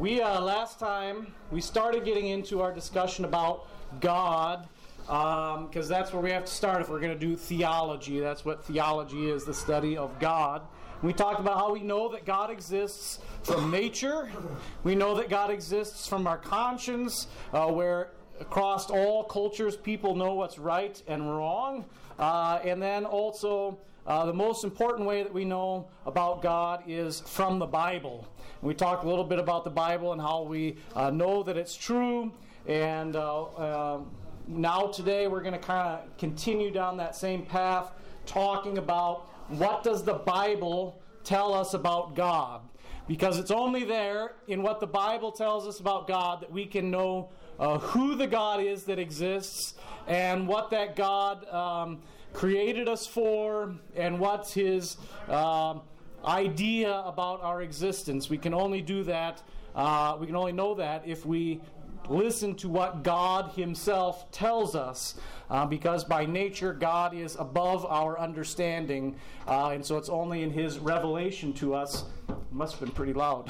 Last time we started getting into our discussion about God, because that's where we have to start if we're going to do theology. That's what theology is, the study of God. We talked about how we know that God exists from nature. We know that God exists from our conscience, where across all cultures people know what's right and wrong. And then also the most important way that we know about God is from the Bible. And we talked a little bit about the Bible and how we know that it's true. And now today we're going to kind of continue down that same path, talking about what does the Bible tell us about God. Because it's only there in what the Bible tells us about God that we can know who the God is that exists and what that God created us for and what's His idea about our existence. We can only do that, we can only know that if we listen to what God Himself tells us, because by nature God is above our understanding, and so it's only in His revelation to us. It must have been pretty loud.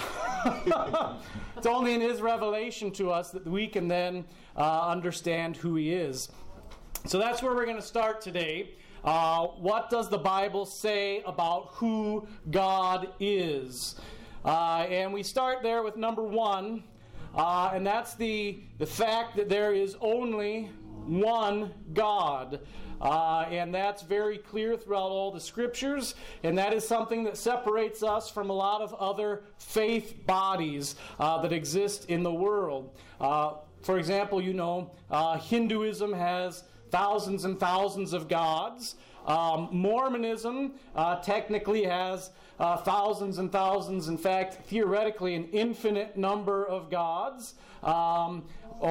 It's only in His revelation to us that we can then understand who He is. So that's where we're going to start today. What does the Bible say about who God is? And we start there with number one. And that's the fact that there is only one God. And that's very clear throughout all the Scriptures. And that is something that separates us from a lot of other faith bodies that exist in the world. For example, Hinduism has thousands and thousands of gods. Mormonism technically has thousands and thousands, in fact, theoretically, an infinite number of gods. Some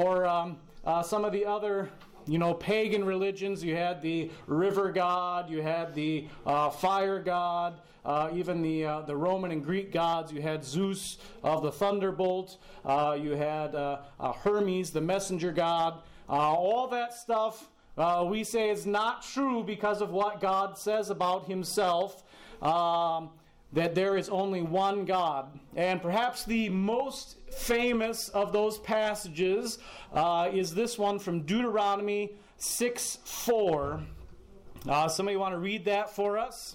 of the other, pagan religions, you had the river god, you had the fire god, even the Roman and Greek gods, you had Zeus of the thunderbolt, you had Hermes, the messenger god. All that stuff we say is not true because of what God says about Himself, that there is only one God. And perhaps the most famous of those passages is this one from Deuteronomy 6:4. Somebody want to read that for us?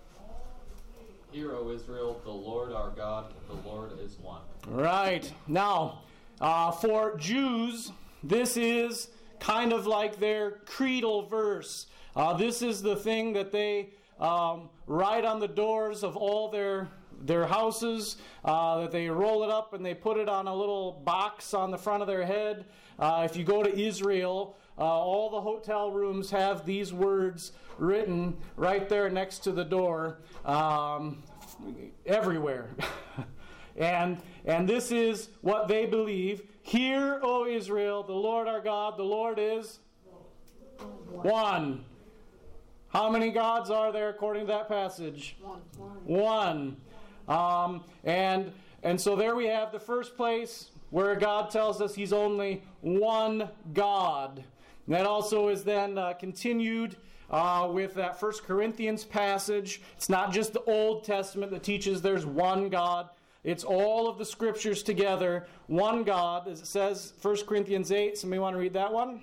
Hear, O Israel, the Lord our God, the Lord is one. Right. Now, for Jews, this is kind of like their creedal verse. This is the thing that they write on the doors of all their houses, that they roll it up and they put it on a little box on the front of their head. If you go to Israel, all the hotel rooms have these words written right there next to the door, everywhere. And this is what they believe. Hear, O Israel, the Lord our God, the Lord is one. How many gods are there according to that passage? One. And so there we have the first place where God tells us He's only one God. And that also is then continued with that 1 Corinthians passage. It's not just the Old Testament that teaches there's one God. It's all of the Scriptures together. One God, as it says, 1 Corinthians 8. Somebody want to read that one?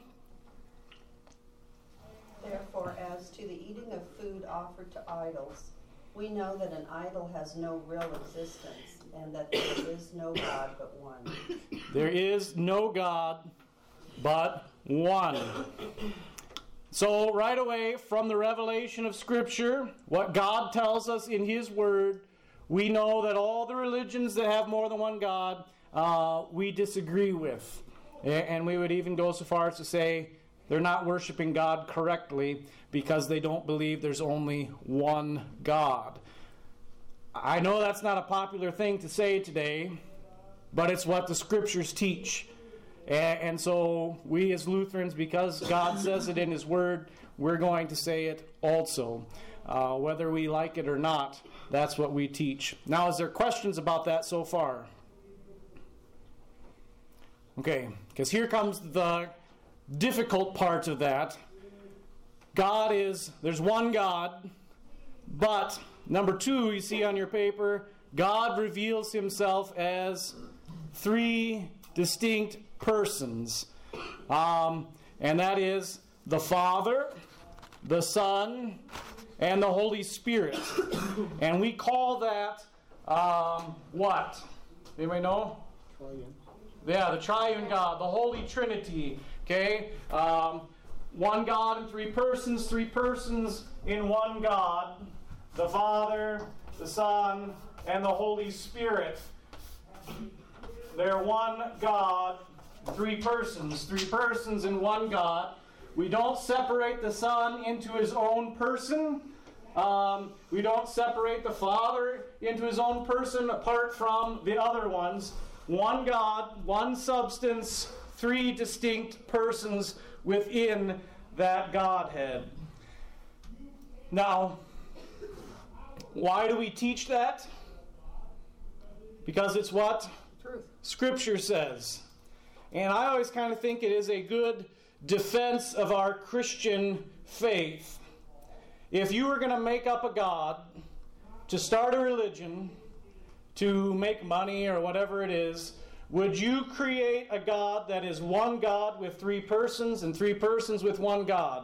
Therefore, as to the eating of food offered to idols, we know that an idol has no real existence, and that there is no God but one. There is no God but one. So right away, from the revelation of Scripture, what God tells us in His Word, we know that all the religions that have more than one God, we disagree with. And we would even go so far as to say they're not worshiping God correctly because they don't believe there's only one God. I know that's not a popular thing to say today, but it's what the Scriptures teach. And so we as Lutherans, because God says it in His Word, we're going to say it also. Whether we like it or not, that's what we teach. Now, is there questions about that so far? Okay, because here comes the difficult part of that. There's one God, but number 2, you see on your paper, God reveals Himself as three distinct persons. And that is the Father, the Son, and the Holy Spirit. And we call that what? Anybody know? Triune. Yeah, the triune God, the Holy Trinity. Okay? One God in three persons in one God. The Father, the Son, and the Holy Spirit. They're one God, three persons in one God. We don't separate the Son into his own person. We don't separate the Father into his own person apart from the other ones. One God, one substance, three distinct persons within that Godhead. Now, why do we teach that? Because it's what? Truth. Scripture says. And I always kind of think it is a good defense of our Christian faith. If you were going to make up a God, to start a religion, to make money or whatever it is, would you create a God that is one God with three persons and three persons with one God?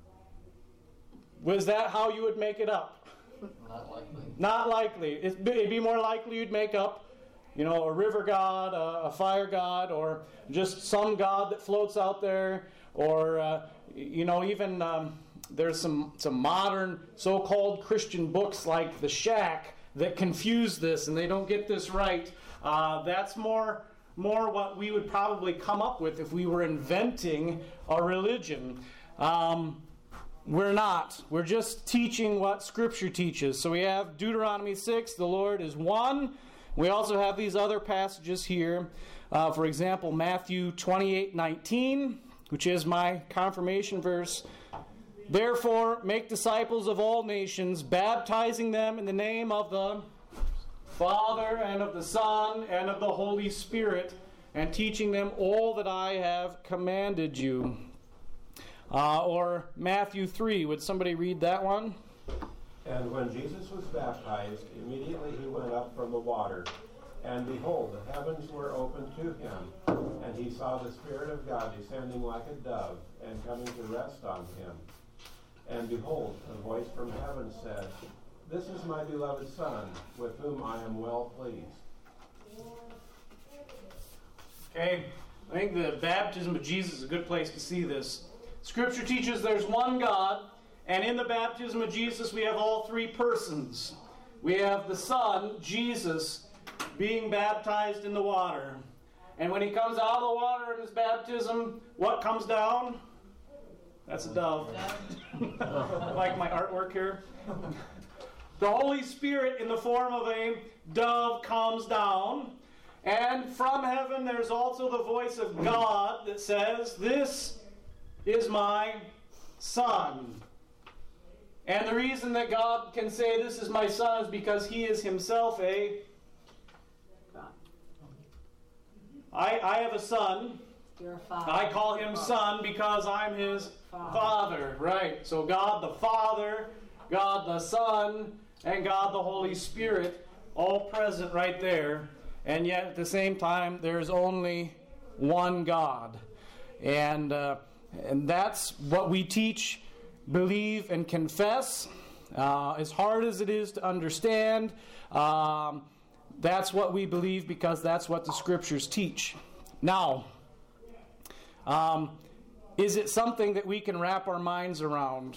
Was that how you would make it up? Not likely. Not likely. It'd be more likely you'd make up, a river god, a fire god, or just some god that floats out there, or even there's some modern so-called Christian books like The Shack that confuse this and they don't get this right. That's more what we would probably come up with if we were inventing a religion. We're not. We're just teaching what Scripture teaches. So we have Deuteronomy 6, the Lord is one. We also have these other passages here. For example, Matthew 28:19, which is my confirmation verse. Therefore, make disciples of all nations, baptizing them in the name of the Father and of the Son and of the Holy Spirit, and teaching them all that I have commanded you. Or Matthew 3. Would somebody read that one? And when Jesus was baptized, immediately he went up from the water. And behold, the heavens were opened to him. And he saw the Spirit of God descending like a dove and coming to rest on him. And behold, a voice from heaven said, This is my beloved Son, with whom I am well pleased. Okay, I think the baptism of Jesus is a good place to see this. Scripture teaches there's one God, and in the baptism of Jesus we have all three persons. We have the Son, Jesus, being baptized in the water. And when he comes out of the water in his baptism, what comes down? That's a dove. Like my artwork here. The Holy Spirit in the form of a dove comes down. And from heaven there's also the voice of God that says, This is my Son. And the reason that God can say this is my Son is because he is himself a God. I have a son. You're a father. I call him Son because I'm his Father. Right. So God the Father, God the Son, and God the Holy Spirit all present right there. And yet at the same time there's only one God. And that's what we teach, believe, and confess. As hard as it is to understand, that's what we believe because that's what the Scriptures teach. Now, is it something that we can wrap our minds around?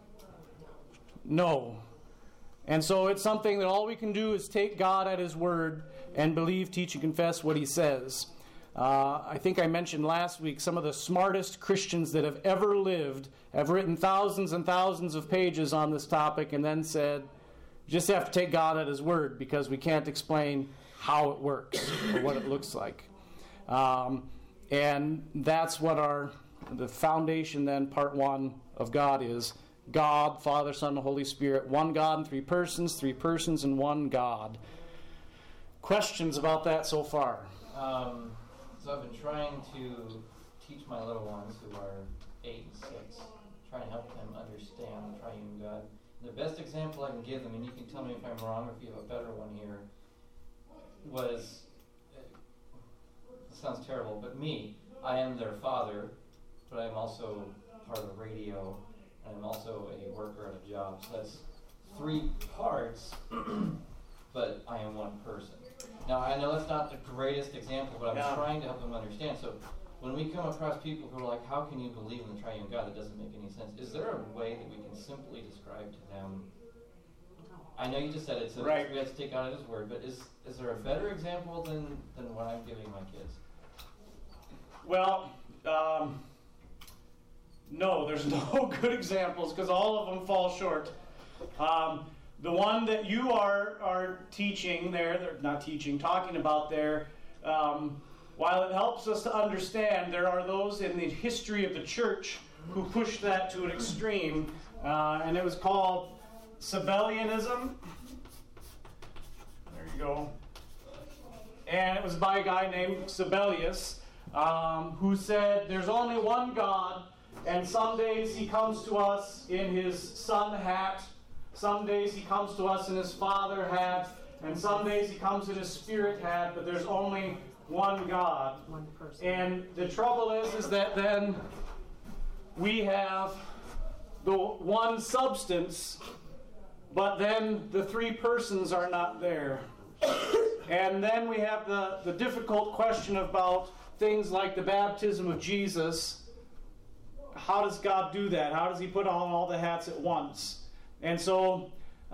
No. And so it's something that all we can do is take God at His word and believe, teach, and confess what He says. I think I mentioned last week some of the smartest Christians that have ever lived have written thousands and thousands of pages on this topic and then said, you just have to take God at His word because we can't explain how it works or what it looks like. And that's what the foundation then, part one of God is. God, Father, Son, and Holy Spirit, one God in three persons in one God. Questions about that so far? So I've been trying to teach my little ones who are 8 and 6, trying to help them understand the triune God. The best example I can give them, and you can tell me if I'm wrong or if you have a better one here, was terrible, but me, I am their father, but I'm also part of radio, and I'm also a worker at a job. So that's 3 parts, but I am one person. Now, I know that's not the greatest example, but I'm trying to help them understand. So when we come across people who are like, how can you believe in the triune God? That doesn't make any sense. Is there a way that we can simply describe to them? I know you just said it, so we have to take out his word, but is there a better example than what I'm giving my kids? Well, no, there's no good examples because all of them fall short. The one that you are teaching there, they're not teaching, talking about there, while it helps us to understand, there are those in the history of the church who pushed that to an extreme, and it was called Sabellianism. There you go. And it was by a guy named Sabellius, who said there's only one God, and some days he comes to us in his son hat, some days he comes to us in his father hat, and some days he comes in his spirit hat, but there's only one God. One person. And the trouble is that then we have the one substance, but then the 3 persons are not there. And then we have the difficult question about things like the baptism of Jesus. How does God do that? How does he put on all the hats at once? And so,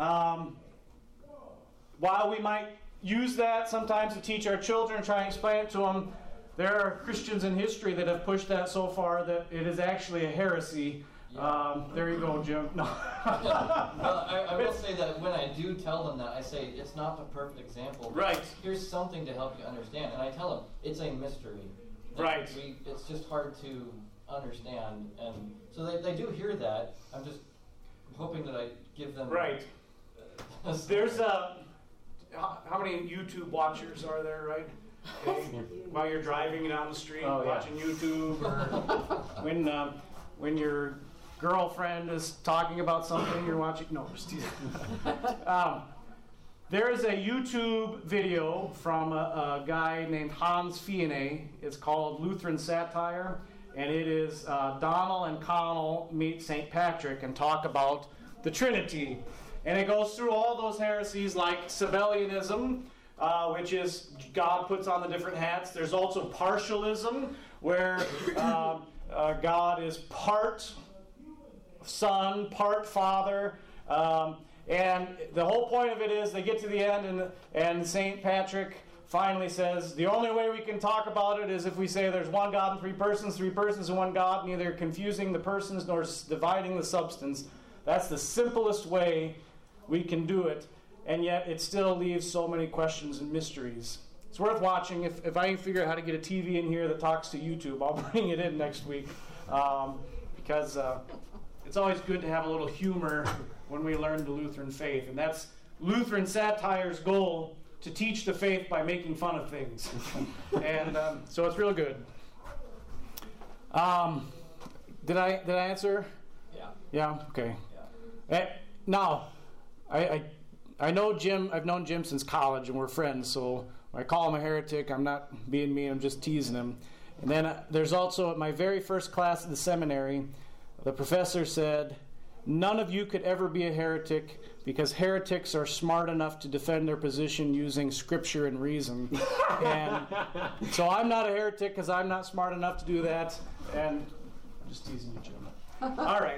while we might use that sometimes to teach our children, try and explain it to them, there are Christians in history that have pushed that so far that it is actually a heresy. Yeah. There you go, Jim. No. Well, I will say that when I do tell them that, I say it's not the perfect example. Right. Here's something to help you understand. And I tell them it's a mystery. Right. It's just hard to understand. And so they do hear that. I'm just hoping that I give them... Right. There's how many YouTube watchers are there, right? Okay. While you're driving down the street, watching YouTube, or when your girlfriend is talking about something you're watching. No, just teasing. There is a YouTube video from a guy named Hans Fiene. It's called Lutheran Satire, and it is Donald and Connell meet St. Patrick and talk about the Trinity. And it goes through all those heresies like Sabellianism, which is God puts on the different hats. There's also partialism, where God is part Son, part Father. And the whole point of it is they get to the end and St. Patrick finally says, the only way we can talk about it is if we say there's one God and 3 persons and one God, neither confusing the persons nor dividing the substance. That's the simplest way we can do it, and yet it still leaves so many questions and mysteries. It's worth watching. If I can figure out how to get a TV in here that talks to YouTube, I'll bring it in next week, because it's always good to have a little humor when we learn the Lutheran faith, and that's Lutheran Satire's goal, to teach the faith by making fun of things. And so it's real good. Did I answer? Yeah. Yeah? Okay. Yeah. Now, I know Jim. I've known Jim since college, and we're friends. So when I call him a heretic, I'm not being mean. I'm just teasing him. And then there's also at my very first class at the seminary, the professor said, "None of you could ever be a heretic because heretics are smart enough to defend their position using scripture and reason." And so I'm not a heretic because I'm not smart enough to do that. And I'm just teasing you, Jim. All right.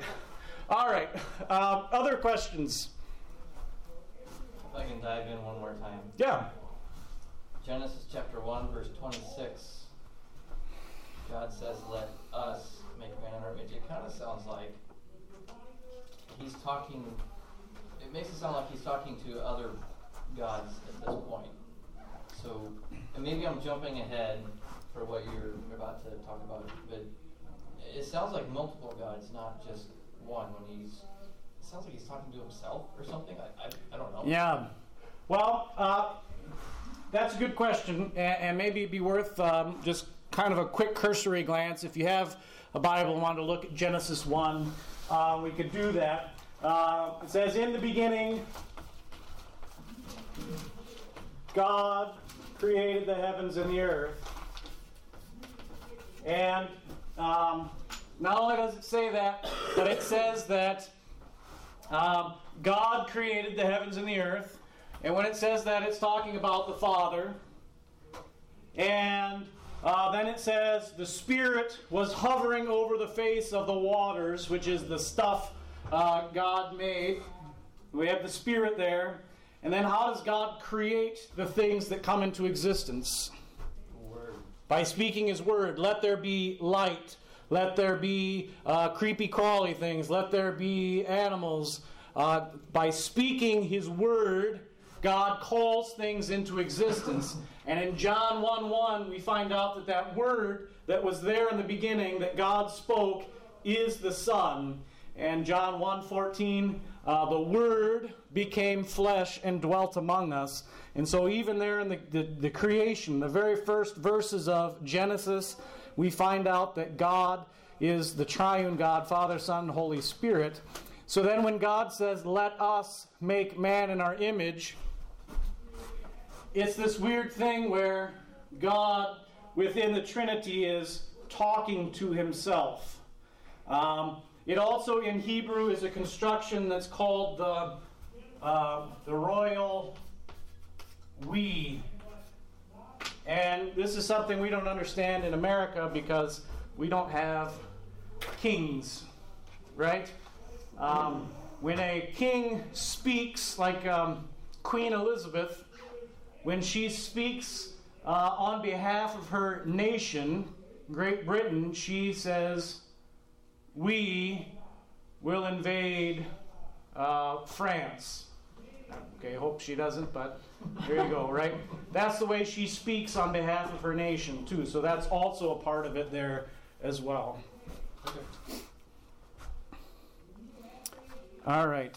Other questions? If I can dive in one more time. Yeah. Genesis chapter 1, verse 26. God says, "Let us make man in our image." It kind of sounds like he's talking, it makes it sound like he's talking to other gods at this point. So, and maybe I'm jumping ahead for what you're about to talk about, but it sounds like multiple gods, not just one. It sounds like he's talking to himself or something. I don't know. Yeah. Well, that's a good question, and maybe it'd be worth just kind of a quick cursory glance. If you have a Bible and want to look at Genesis 1, we could do that. It says, "In the beginning, God created the heavens and the earth." And not only does it say that, but it says that God created the heavens and the earth. And when it says that, it's talking about the Father. And then it says the Spirit was hovering over the face of the waters, which is the stuff God made. We have the Spirit there. And then how does God create the things that come into existence? Word. By speaking His word. Let there be light. Let there be creepy crawly things. Let there be animals. By speaking His word, God calls things into existence. And in John 1:1, we find out that that word that was there in the beginning that God spoke is the Son. And John 1:14, the Word became flesh and dwelt among us. And so even there in the creation, the very first verses of Genesis, we find out that God is the triune God, Father, Son, and Holy Spirit. So then when God says, let us make man in our image, it's this weird thing where God within the Trinity is talking to Himself. It also in Hebrew is a construction that's called the royal we. And this is something we don't understand in America because we don't have kings, right? When a king speaks, like Queen Elizabeth, when she speaks on behalf of her nation, Great Britain, she says, we will invade France. Okay, hope she doesn't, but there you go, right? That's the way she speaks on behalf of her nation, too. So that's also a part of it there as well. Okay. All right.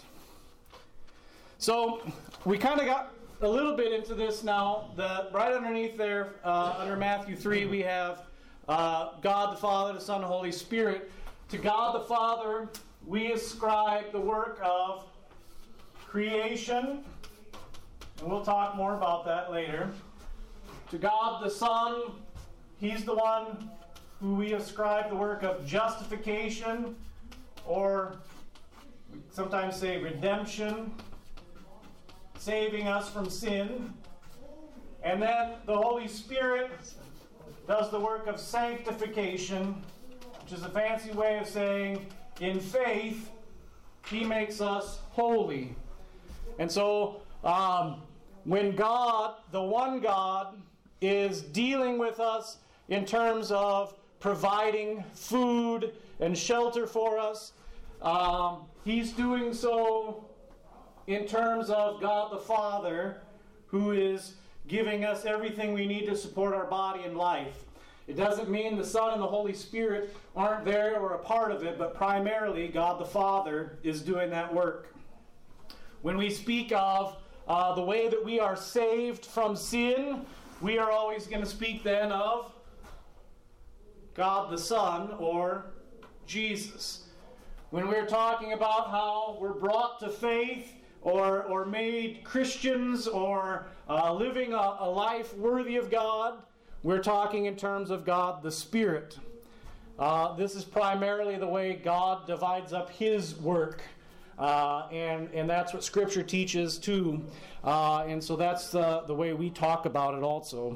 So we kind of got a little bit into this now. Right underneath there, under Matthew 3, we have God the Father, the Son, and the Holy Spirit. To God the Father, we ascribe the work of creation, and we'll talk more about that later. To God the Son, He's the one who we ascribe the work of justification, or we sometimes say redemption, saving us from sin. And then the Holy Spirit does the work of sanctification, which is a fancy way of saying, in faith, He makes us holy. And so, when God, the one God, is dealing with us in terms of providing food and shelter for us, He's doing so in terms of God the Father, who is giving us everything we need to support our body and life. It doesn't mean the Son and the Holy Spirit aren't there or a part of it, but primarily God the Father is doing that work. When we speak of the way that we are saved from sin, we are always going to speak then of God the Son, or Jesus. When we're talking about how we're brought to faith or made Christians or living a life worthy of God, we're talking in terms of God the Spirit. This is primarily the way God divides up His work. And that's what Scripture teaches too. And so that's the way we talk about it also.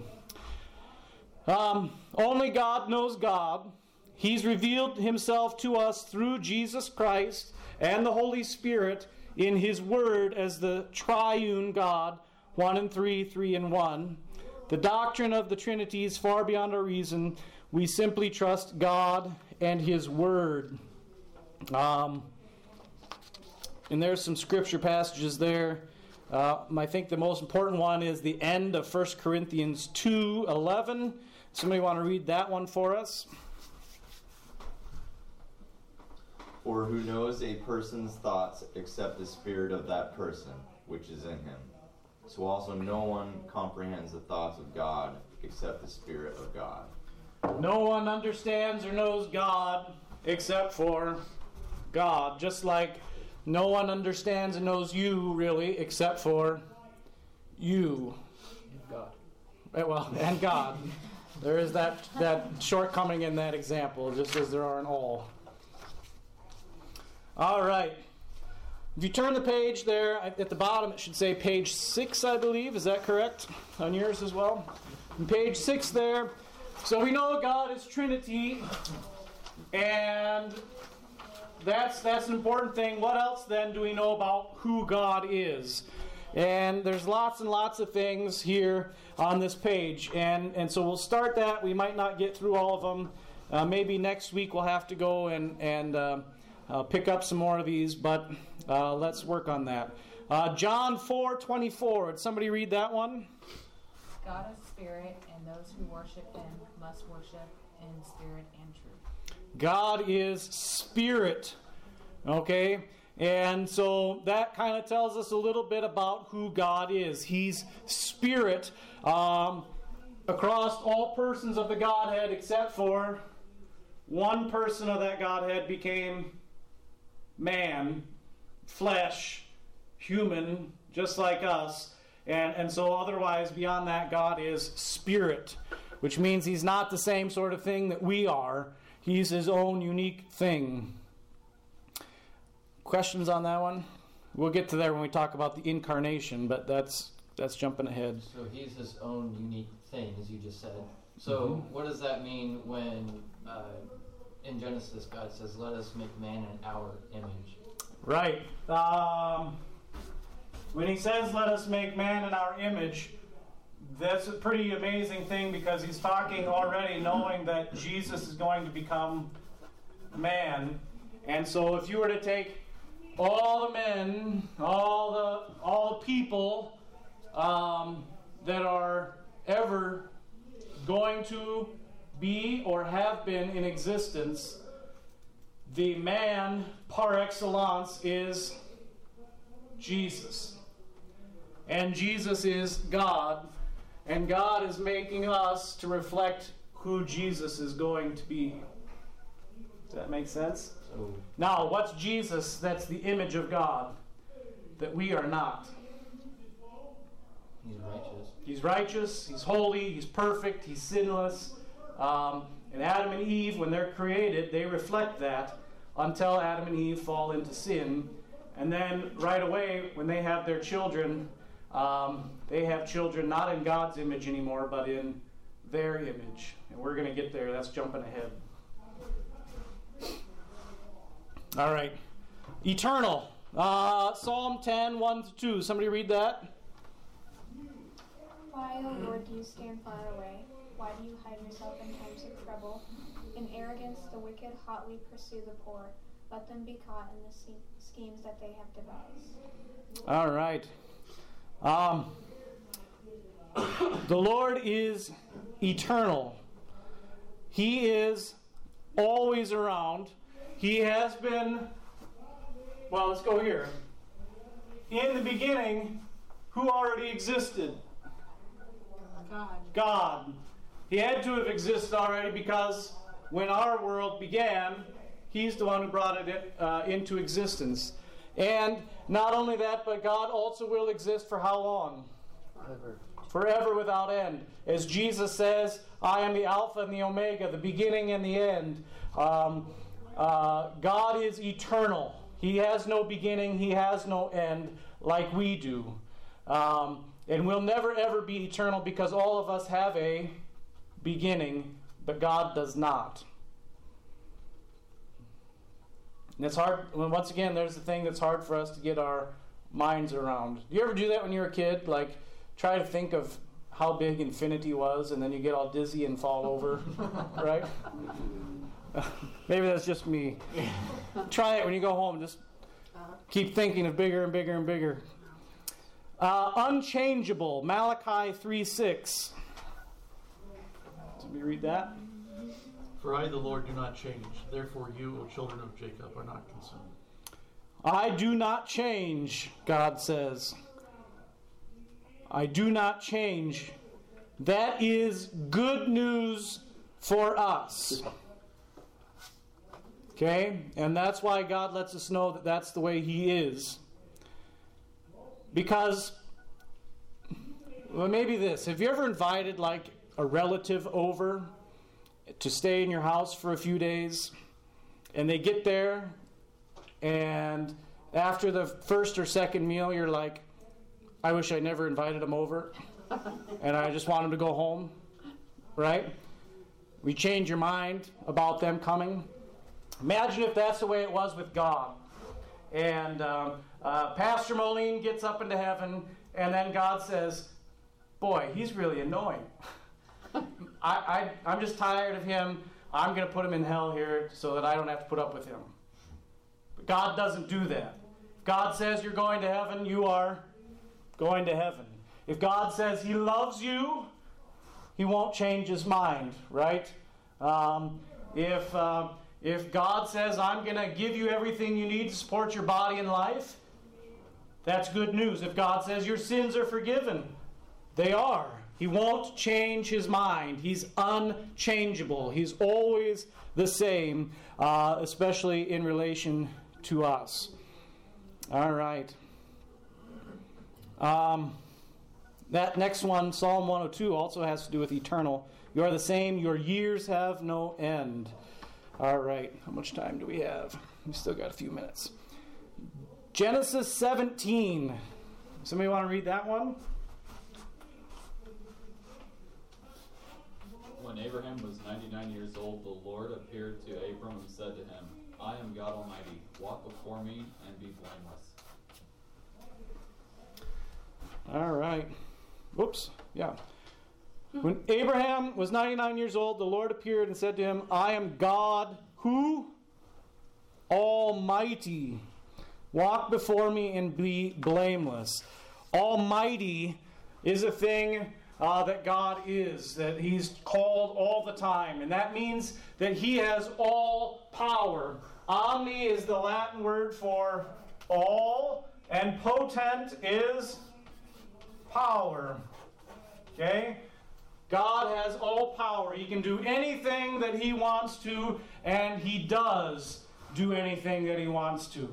Only God knows God. He's revealed Himself to us through Jesus Christ and the Holy Spirit in His Word as the triune God, 1 and 3, 3 and 1. The doctrine of the Trinity is far beyond our reason. We simply trust God and His Word. And there's some scripture passages there. I think the most important one is the end of 1 Corinthians 2:11. Somebody want to read that one for us? For who knows a person's thoughts except the spirit of that person which is in him? So also no one comprehends the thoughts of God except the Spirit of God. No one understands or knows God except for God. Just like no one understands and knows you, really, except for you. God. Well, and God. There is that shortcoming in that example, just as there are in all. All right. If you turn the page there, at the bottom it should say page 6, I believe. Is that correct? On yours as well? And page 6 there. So we know God is Trinity, and that's an important thing. What else then do we know about who God is? And there's lots and lots of things here on this page. And so we'll start that. We might not get through all of them. Maybe next week we'll have to go and pick up some more of these, but let's work on that. John 4:24. Would somebody read that one? God is spirit, and those who worship him must worship in spirit and truth. God is spirit. Okay? And so that kind of tells us a little bit about who God is. He's spirit across all persons of the Godhead, except for one person of that Godhead became man, flesh, human, just like us. And so otherwise, beyond that, God is spirit, which means he's not the same sort of thing that we are. He's his own unique thing. Questions on that one? We'll get to there when we talk about the incarnation, but that's jumping ahead. So he's his own unique thing, as you just said. So what does that mean when in Genesis God says, "Let us make man in our image"? Right. When he says, "Let us make man in our image," that's a pretty amazing thing, because he's talking already knowing that Jesus is going to become man. And so if you were to take all the men, all the people that are ever going to be or have been in existence, the man par excellence is Jesus. And Jesus is God, and God is making us to reflect who Jesus is going to be. Does that make sense? So Now, what's Jesus? That's the image of God that we are not. he's righteous. He's righteous, he's holy, he's perfect, he's sinless. And Adam and Eve, when they're created, they reflect that until Adam and Eve fall into sin. And then right away, when they have their children, they have children not in God's image anymore, but in their image. And we're going to get there. That's jumping ahead. All right. Eternal. Psalm 10, 1-2. Somebody read that. Why, O Lord, do you stand far away? Why do you hide yourself in times of trouble? In arrogance, the wicked hotly pursue the poor. Let them be caught in the schemes that they have devised. All right. The Lord is eternal. He is always around. He has been, well, let's go here. In the beginning, who already existed? God. He had to have existed already, because when our world began, he's the one who brought it into existence. And not only that, but God also will exist for how long? Forever without end. As Jesus says, I am the Alpha and the Omega, the beginning and the end. God is eternal. He has no beginning, he has no end, like we do. And we'll never ever be eternal, because all of us have a beginning, but God does not. And it's hard, once again, there's the thing that's hard for us to get our minds around. Do you ever do that when you're a kid? Like, try to think of how big infinity was, and then you get all dizzy and fall over, right? Maybe that's just me. Try it when you go home. Just keep thinking of bigger and bigger and bigger. Unchangeable, Malachi 3:6. Let me read that. For I, the Lord, do not change. Therefore you, O children of Jacob, are not consumed. I do not change, God says. I do not change. That is good news for us. Okay? And that's why God lets us know that that's the way he is. Because, well, maybe this. Have you ever invited, like, a relative over to stay in your house for a few days, and they get there, and after the first or second meal, you're like, I wish I never invited them over, and I just want them to go home, right? We change your mind about them coming. Imagine if that's the way it was with God. And Pastor Moline gets up into heaven, and then God says, boy, he's really annoying. I'm just tired of him. I'm going to put him in hell here so that I don't have to put up with him. But God doesn't do that. If God says you're going to heaven, you are going to heaven. If God says he loves you, he won't change his mind, right? If God says, I'm going to give you everything you need to support your body and life, that's good news. If God says your sins are forgiven, they are. He won't change his mind. He's unchangeable. He's always the same, especially in relation to us. All right. That next one, Psalm 102, also has to do with eternal. You are the same. Your years have no end. All right. How much time do we have? We still got a few minutes. Genesis 17. Somebody want to read that one? When Abraham was 99 years old, the Lord appeared to Abram and said to him, I am God Almighty. Walk before me and be blameless. All right. Whoops. Yeah. When Abraham was 99 years old, the Lord appeared and said to him, I am God, who? Almighty. Walk before me and be blameless. Almighty is a thing that God is, that he's called all the time. And that means that he has all power. Omni is the Latin word for all, and potent is power. Okay? God has all power. He can do anything that he wants to, and he does do anything that he wants to.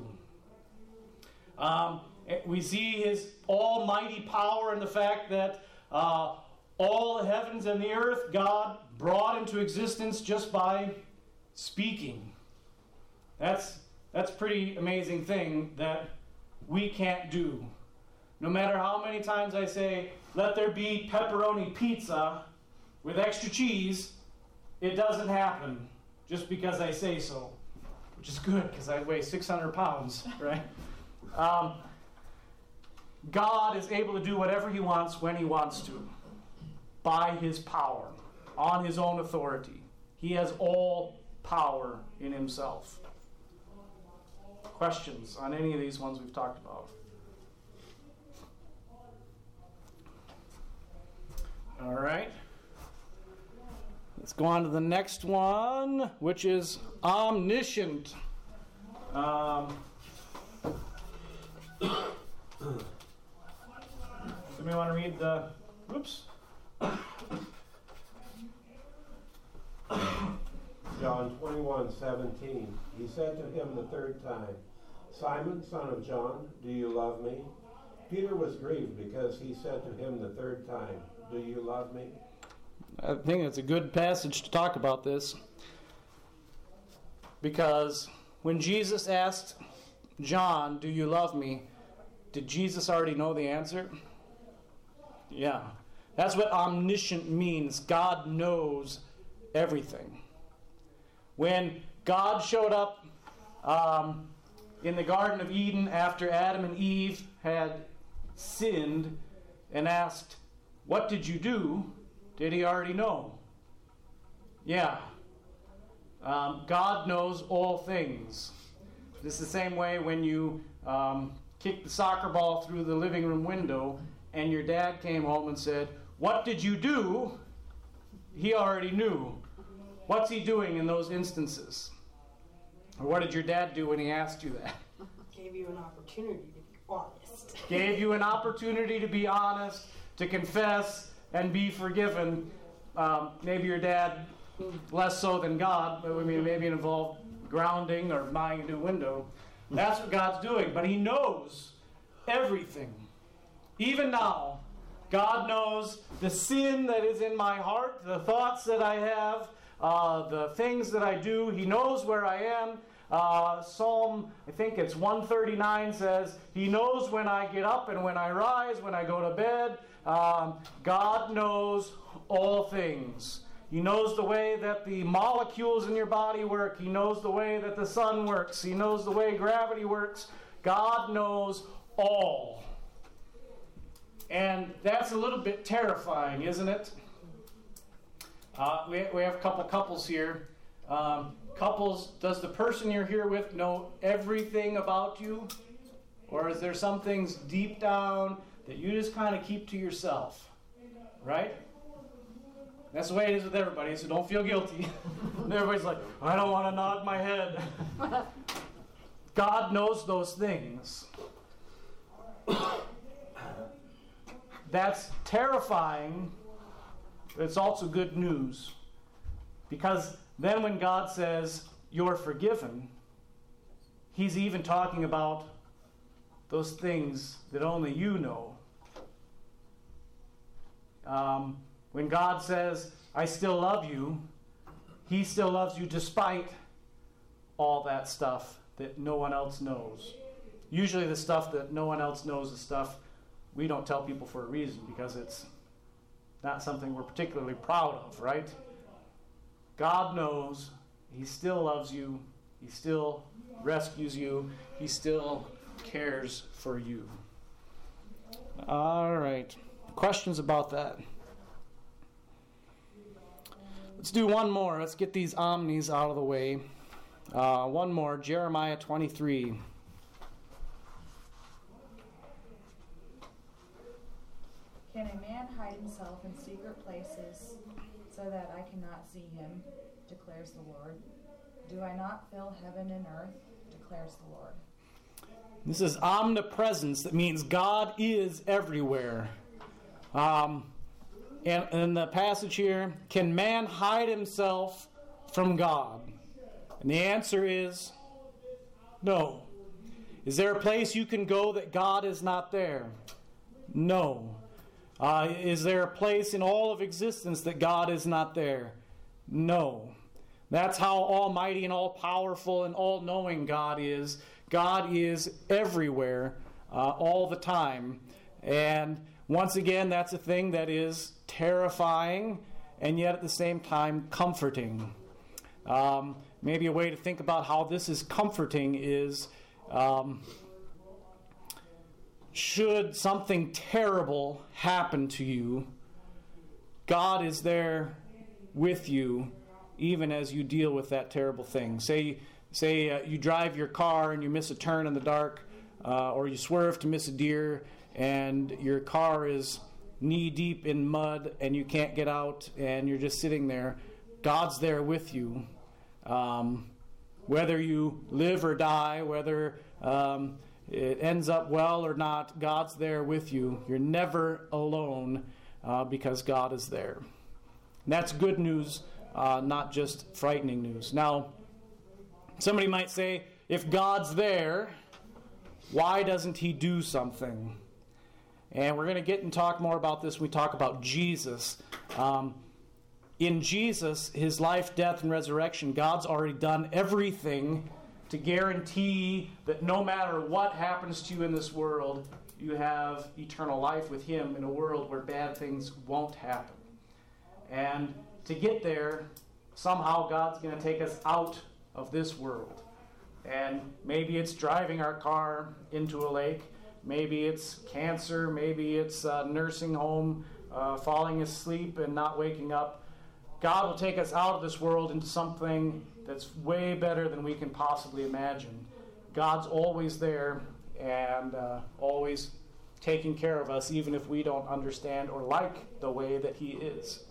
We see his almighty power in the fact that all the heavens and the earth God brought into existence just by speaking. That's a pretty amazing thing that we can't do. No matter how many times I say, let there be pepperoni pizza with extra cheese, it doesn't happen just because I say so, which is good because I weigh 600 pounds, right? God is able to do whatever he wants when he wants to, by his power, on his own authority. He has all power in himself. Questions on any of these ones we've talked about? All right. Let's go on to the next one, which is omniscient. Somebody want to read the... Oops. John 21:17. He said to him the third time, Simon, son of John, do you love me? Peter was grieved because he said to him the third time, do you love me? I think it's a good passage to talk about this. Because when Jesus asked John, do you love me? Did Jesus already know the answer? Yeah. That's what omniscient means. God knows everything. When God showed up in the Garden of Eden after Adam and Eve had sinned and asked, what did you do? Did he already know? Yeah. God knows all things. This is the same way when you kicked the soccer ball through the living room window and your dad came home and said, what did you do? He already knew. What's he doing in those instances? Or what did your dad do when he asked you that? Gave you an opportunity to be honest. Gave you an opportunity to be honest, to confess, and be forgiven. Maybe your dad, less so than God, but maybe it involved grounding or buying a new window. That's what God's doing. But he knows everything. Even now, God knows the sin that is in my heart, the thoughts that I have, the things that I do. He knows where I am. Psalm, I think it's 139 says, He knows when I get up and when I rise, when I go to bed. God knows all things. He knows the way that the molecules in your body work. He knows the way that the sun works. He knows the way gravity works. God knows all. And that's a little bit terrifying, isn't it? We have a couple couples here. Couples, does the person you're here with know everything about you? Or is there some things deep down that you just kind of keep to yourself? Right? That's the way it is with everybody, so don't feel guilty. Everybody's like, I don't want to nod my head. God knows those things. That's terrifying, but it's also good news. Because then when God says, you're forgiven, He's even talking about those things that only you know. When God says, I still love you, He still loves you despite all that stuff that no one else knows. Usually the stuff that no one else knows is stuff we don't tell people for a reason, because it's not something we're particularly proud of, right? God knows. He still loves you. He still rescues you. He still cares for you. All right. Questions about that? Let's do one more. Let's get these omnis out of the way. One more. Jeremiah 23. Can a man hide himself in secret places so that I cannot see him, declares the Lord? Do I not fill heaven and earth, declares the Lord. This is omnipresence. That means God is everywhere. And in the passage here, can man hide himself from God? And the answer is no. Is there a place you can go that God is not there? No. Is there a place in all of existence that God is not there? No. That's how almighty and all-powerful and all-knowing God is. God is everywhere, all the time. And once again, that's a thing that is terrifying and yet at the same time comforting. Maybe a way to think about how this is comforting is, should something terrible happen to you, God is there with you even as you deal with that terrible thing. Say you drive your car and you miss a turn in the dark, or you swerve to miss a deer, and your car is knee-deep in mud and you can't get out and you're just sitting there. God's there with you. Whether you live or die, whether it ends up well or not, God's there with you. You're never alone because God is there. And that's good news, not just frightening news. Now, somebody might say, if God's there, why doesn't He do something? And we're going to get and talk more about this when we talk about Jesus. In Jesus, His life, death, and resurrection, God's already done everything to guarantee that no matter what happens to you in this world, you have eternal life with Him in a world where bad things won't happen. And to get there, somehow God's going to take us out of this world. And maybe it's driving our car into a lake. Maybe it's cancer. Maybe it's nursing home, falling asleep and not waking up. God will take us out of this world into something that's way better than we can possibly imagine. God's always there and always taking care of us, even if we don't understand or like the way that He is.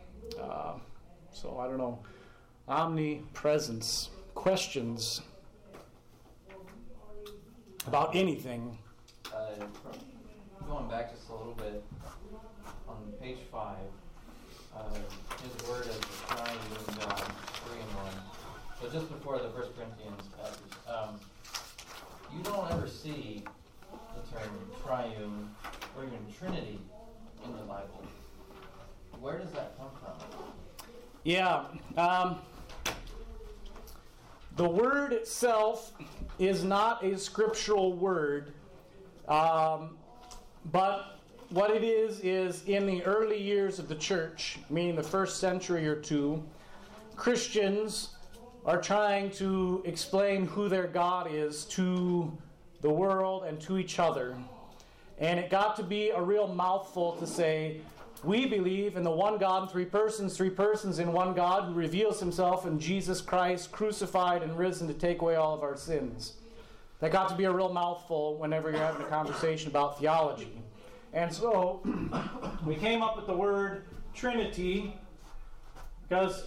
So I don't know. Omnipresence. Questions about anything? Going back just a little bit, on page 5, His word as the triune God, 3 in 1. So just before the 1 Corinthians passage, you don't ever see the term triune or even Trinity in the Bible. Where does that come from? Yeah. The word itself is not a scriptural word, but what it is in the early years of the church, meaning the first century or two, Christians are trying to explain who their God is to the world and to each other. And it got to be a real mouthful to say, we believe in the one God in three persons in one God, who reveals himself in Jesus Christ, crucified and risen to take away all of our sins. That got to be a real mouthful whenever you're having a conversation about theology. And so we came up with the word Trinity because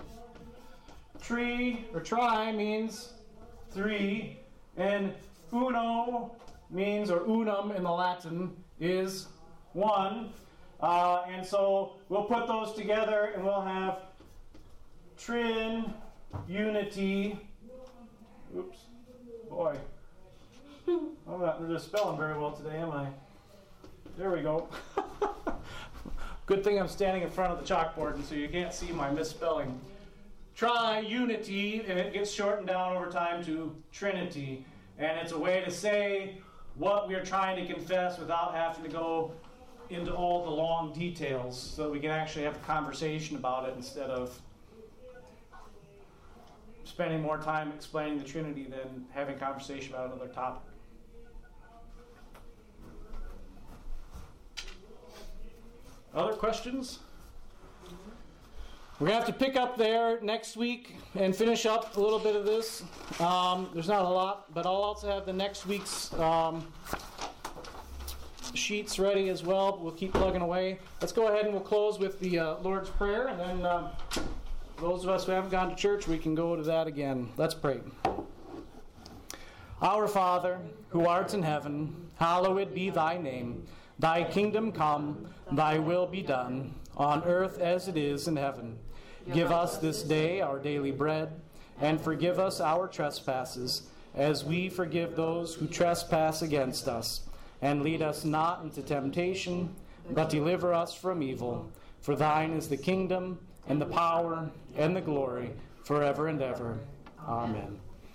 tri means three, and uno means, or unum in the Latin, is one. And so we'll put those together and we'll have Trin, unity. Oops, boy. I'm not just spelling very well today, am I? There we go. Good thing I'm standing in front of the chalkboard and so you can't see my misspelling. Tri-unity, and it gets shortened down over time to Trinity. And it's a way to say what we are trying to confess without having to go into all the long details, so that we can actually have a conversation about it instead of spending more time explaining the Trinity than having a conversation about another topic. Other questions? We're going to have to pick up there next week and finish up a little bit of this. There's not a lot, but I'll also have the next week's sheets ready as well. We'll keep plugging away. Let's go ahead and we'll close with the Lord's Prayer, and then those of us who haven't gone to church, we can go to that again. Let's pray. Our Father, who art in heaven, hallowed be thy name. Thy kingdom come, thy will be done, on earth as it is in heaven. Give us this day our daily bread, and forgive us our trespasses, as we forgive those who trespass against us. And lead us not into temptation, but deliver us from evil. For thine is the kingdom, and the power, and the glory, forever and ever. Amen.